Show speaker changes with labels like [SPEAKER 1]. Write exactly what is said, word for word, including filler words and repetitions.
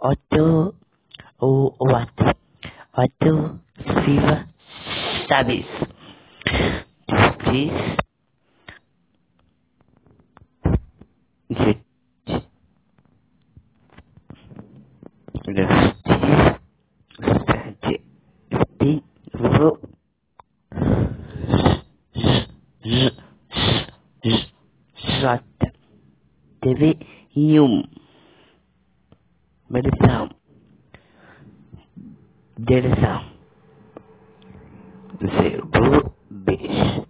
[SPEAKER 1] Otto ou Otto. Otto Silva Chaves. Justiça. Justiça. Steve. J. T V um. Versão. Direção. Zero. Beijo.